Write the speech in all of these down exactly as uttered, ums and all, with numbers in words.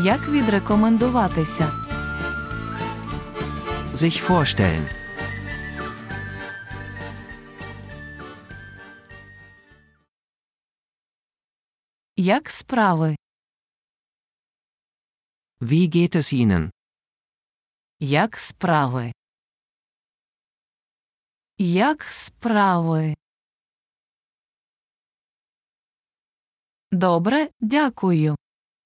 Як відрекомендуватися? Sich vorstellen. Як справи? Wie geht es Ihnen? Як справи? Як справи? Добре, дякую.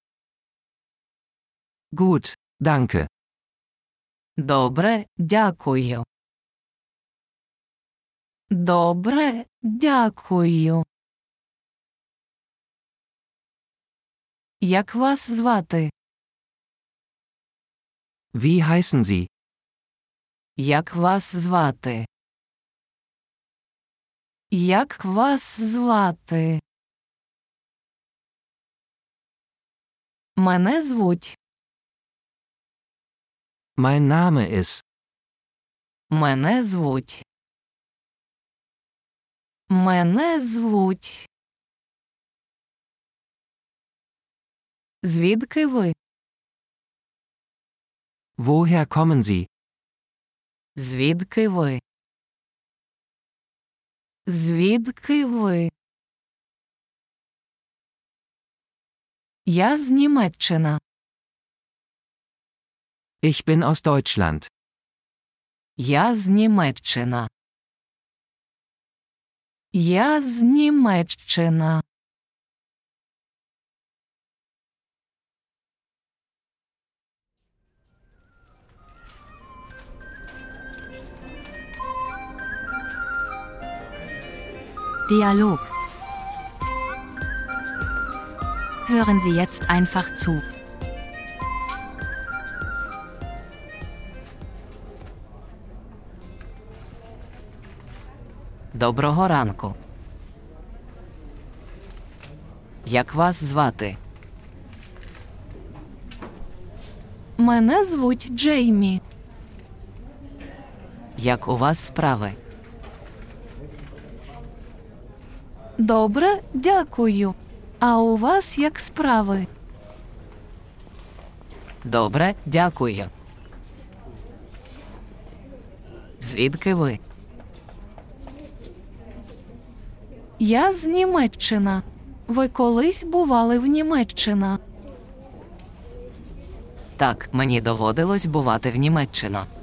Gut, danke. Добре, дякую. Добре, дякую. Як вас звати? Wie heißen Sie? Як вас звати? Як вас звати? Мене звуть. Mein Name ist. Мене звуть. Мене звуть. Звідки ви? Woher kommen Sie? Звідки ви? Звідки ви? Я з Німеччини. Ich bin aus Deutschland. Я з Німеччини. Я з Німеччини. Dialog. Hören Sie jetzt einfach zu. Доброго ранку. Як вас звати? Мене звуть Джеймі. Як у вас справи? Добре, дякую. А у вас як справи? Добре, дякую. Звідки ви? Я з Німеччини. Ви колись бували в Німеччині? Так, мені доводилось бувати в Німеччині.